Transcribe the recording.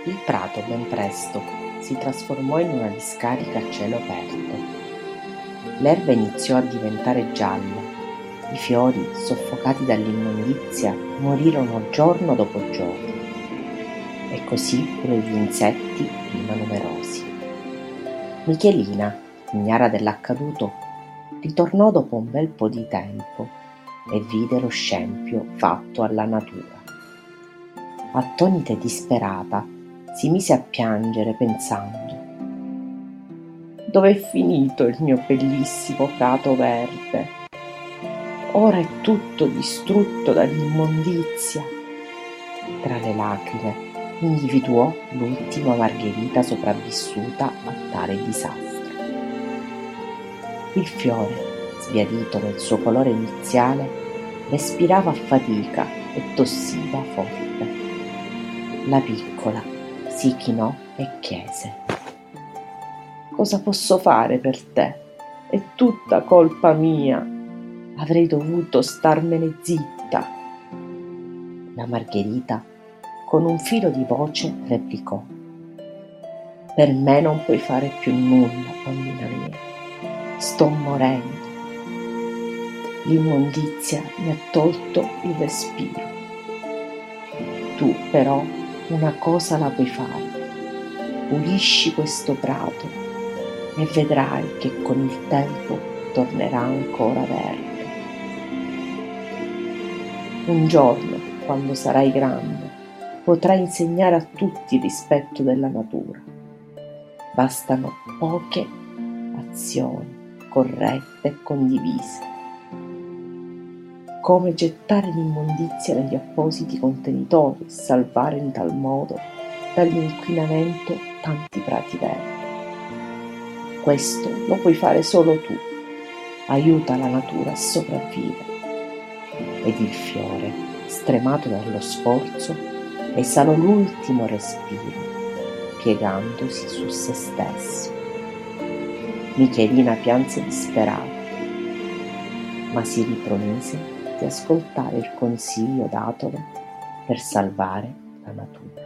Il prato ben presto si trasformò in una discarica a cielo aperto. L'erba iniziò a diventare gialla, i fiori, soffocati dall'immondizia, morirono giorno dopo giorno, e così pure gli insetti prima numerosi. Michelina, ignara dell'accaduto, ritornò dopo un bel po' di tempo e vide lo scempio fatto alla natura. Attonita e disperata, si mise a piangere pensando: dov'è finito il mio bellissimo prato verde? Ora è tutto distrutto dall'immondizia. Tra le lacrime individuò l'ultima margherita sopravvissuta a tale disastro. Il fiore, sbiadito nel suo colore iniziale, respirava a fatica e tossiva forte. La piccola si chinò e chiese: cosa posso fare per te? È tutta colpa mia. Avrei dovuto starmene zitta. La margherita, con un filo di voce, replicò: per me non puoi fare più nulla, bambina mia. Sto morendo. L'immondizia mi ha tolto il respiro. Tu però una cosa la puoi fare. Pulisci questo prato e vedrai che con il tempo tornerà ancora verde. Un giorno, quando sarai grande, potrai insegnare a tutti il rispetto della natura. Bastano poche azioni corrette e condivise. Come gettare l'immondizia negli appositi contenitori e salvare in tal modo dall'inquinamento tanti prati verdi. Questo lo puoi fare solo tu. Aiuta la natura a sopravvivere. Ed il fiore, stremato dallo sforzo, esalò l'ultimo respiro, piegandosi su se stesso. Michelina pianse disperata, ma si ripromise di ascoltare il consiglio datole per salvare la natura.